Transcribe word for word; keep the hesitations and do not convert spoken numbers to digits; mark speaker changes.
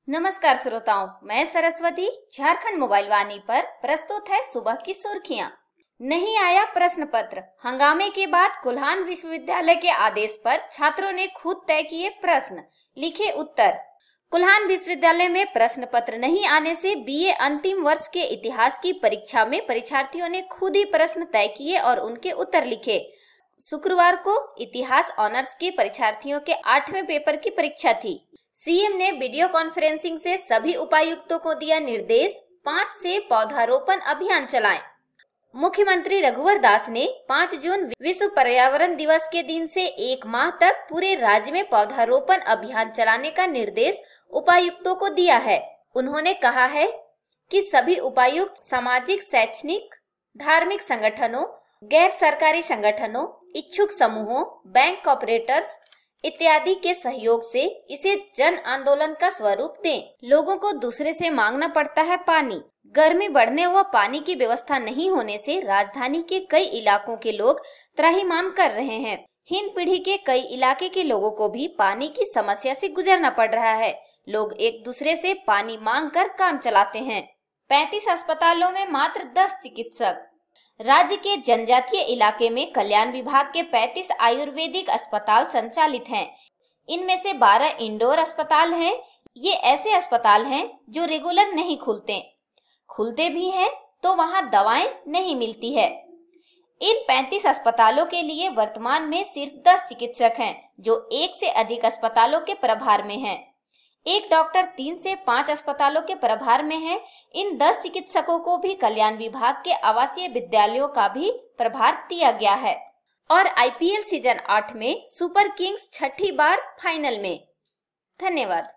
Speaker 1: नमस्कार श्रोताओं, मैं सरस्वती झारखंड मोबाइल वाणी पर प्रस्तुत है सुबह की सुर्खियां। नहीं आया प्रश्न पत्र, हंगामे के बाद कोल्हान विश्वविद्यालय के आदेश पर छात्रों ने खुद तय किए प्रश्न, लिखे उत्तर। कोल्हान विश्वविद्यालय में प्रश्न पत्र नहीं आने से बीए अंतिम वर्ष के इतिहास की परीक्षा में परीक्षार्थियों ने खुद ही प्रश्न तय किए और उनके उत्तर लिखे। शुक्रवार को इतिहास ऑनर्स के परीक्षार्थियों के आठवें पेपर की परीक्षा थी। सीएम ने वीडियो कॉन्फ्रेंसिंग से सभी उपायुक्तों को दिया निर्देश, पाँच से पौधारोपण अभियान चलाएं। मुख्यमंत्री रघुवर दास ने पाँच जून विश्व पर्यावरण दिवस के दिन से एक माह तक पूरे राज्य में पौधारोपण अभियान चलाने का निर्देश उपायुक्तों को दिया है। उन्होंने कहा है कि सभी उपायुक्त सामाजिक, शैक्षणिक, धार्मिक संगठनों, गैर सरकारी संगठनों, इच्छुक समूहों, बैंक ऑपरेटर्स इत्यादि के सहयोग से इसे जन आंदोलन का स्वरूप दें। लोगों को दूसरे से मांगना पड़ता है पानी। गर्मी बढ़ने व पानी की व्यवस्था नहीं होने से राजधानी के कई इलाकों के लोग त्राहिमाम कर रहे हैं। हिंद पीढ़ी के कई इलाके के लोगों को भी पानी की समस्या से गुजरना पड़ रहा है। लोग एक दूसरे से पानी मांग कर काम चलाते हैं। पैंतीस अस्पतालों में मात्र दस चिकित्सक। राज्य के जनजातीय इलाके में कल्याण विभाग के पैंतीस आयुर्वेदिक अस्पताल संचालित हैं। इनमें से बारह इंडोर अस्पताल हैं। ये ऐसे अस्पताल हैं जो रेगुलर नहीं खुलते, खुलते भी हैं तो वहां दवाएं नहीं मिलती है। इन पैंतीस अस्पतालों के लिए वर्तमान में सिर्फ दस चिकित्सक हैं, जो एक से अधिक अस्पतालों के प्रभार में हैं। एक डॉक्टर तीन से पाँच अस्पतालों के प्रभार में है। इन दस चिकित्सकों को भी कल्याण विभाग के आवासीय विद्यालयों का भी प्रभार दिया गया है। और आईपीएल सीजन आठ में सुपर किंग्स छठी बार फाइनल में। धन्यवाद।